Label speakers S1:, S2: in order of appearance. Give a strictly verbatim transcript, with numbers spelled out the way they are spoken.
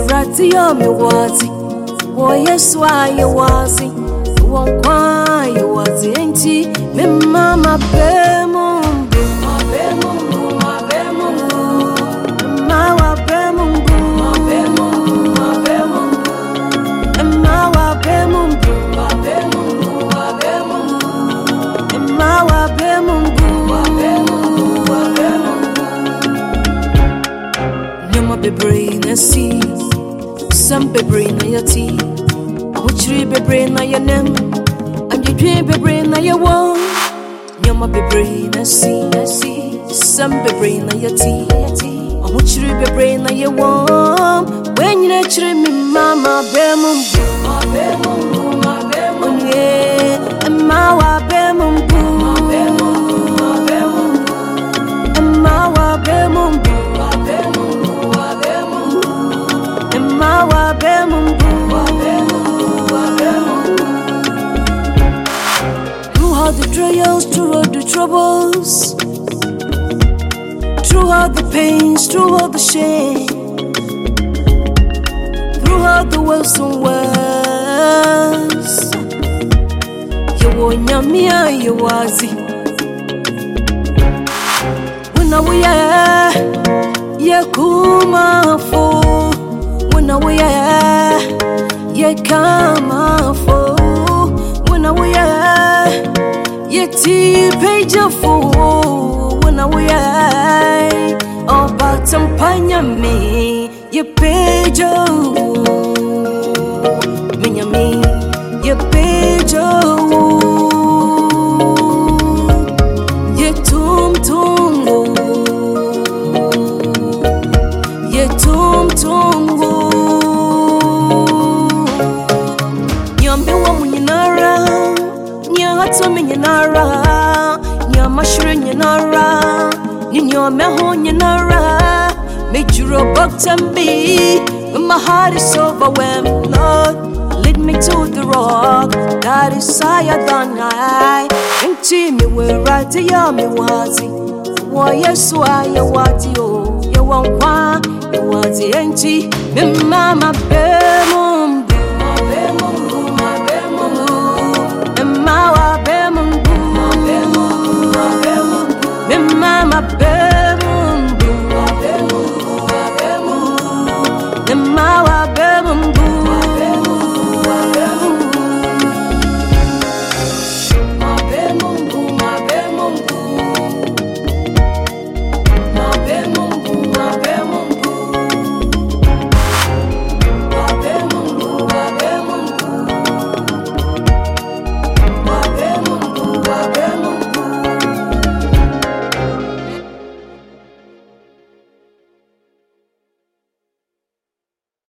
S1: rati yo me wazi. Wo Yesu aye wazi. Won kwa ye wazi enti me mama be mumbu. Ma be mumbu, ma be mumbu. Ma wa be mumbu, ma be mumbu, ma be mumbu. Ma wa be mumbu, ma be mumbu, ma be mumbu. Ma wa be mumbu, ma be mumbu, ma be mumbu. Nyama be brain na see. Some be brain na yati. Ahuchiri be brain na yanem. And you dream be brain na ya won. Nyama be brain na see, na see. Some be brain na yati, yati. Ahuchiri be brain na ya won. When you naturally me mama be mumbu, ma be mumbu, ma be mumbu. Yeah, and ma wa be mumbu, ma be mumbu, ma be mumbu. And ma wa be mumbu, ma be mumbu, ma be mumbu. And ma wa be mumbu, ma be mumbu, ma be mumbu. Through all the trials, through all the troubles, through all the pains, through all the shame, through all the wells and wells, you won't yamia, you wazi. When I we are, ye kuma fo. When I we are, ye kama fo. When I we are, ye ti page fo. When I we are, oh but champanya me, ye page minya me, ye page ye tum tum ye tum tum nyambe wa munyinara nyato minyinara nyamashire nyinara ninyome ho nyinara mejuro baktambi when my heart is overwhelmed. Lord, lead me to the rock that is higher than I. Enti me we right ya me wazi. Wo Yesu aye wazi o ye won kwa ye wazi enti me mama be mo.